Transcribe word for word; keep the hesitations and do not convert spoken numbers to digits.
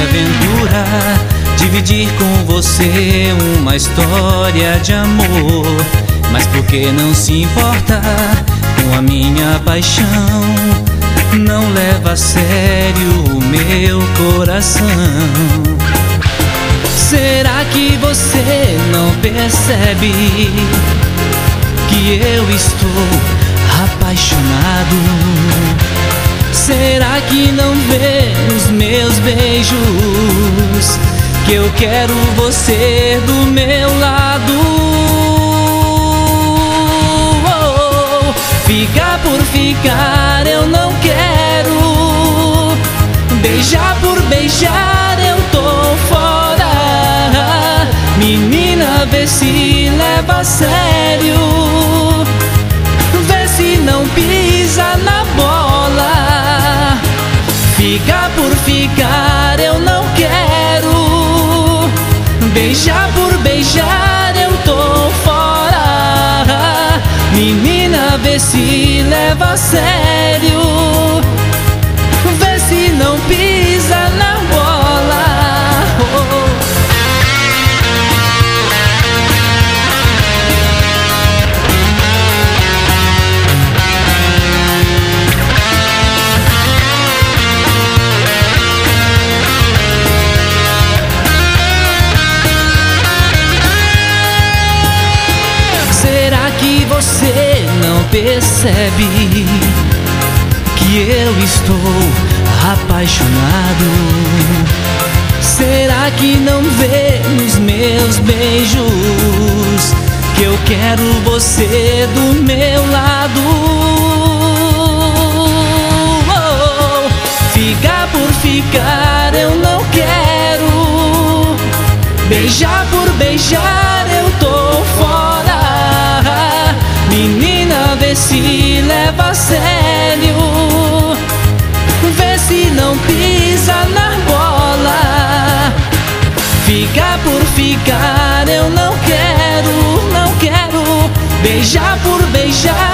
aventura, dividir com você uma história de amor. Mas por que não se importa com a minha paixão? Não leva a sério o meu coração. Será que você não percebe que eu estou apaixonado? Será que não vê nos meus beijos que eu quero você do meu lado? Oh, ficar por ficar eu não quero, beijar por beijar eu tô fora. Menina, vê se leva a sério, vê se não pisa na bola. Ficar por ficar eu não quero, beijar por beijar eu tô fora. Menina, vê se leva a sério, vê se não pisa na bola. Oh. Será que você não percebe que eu estou apaixonado? Será que não vê nos meus beijos que eu quero você do meu lado? Oh, ficar por ficar eu não quero, beijar por beijar eu tô fora. Menina, vê se leva a sério, vê se não pisa na bola. Ficar por ficar eu não quero, não quero, beijar por beijar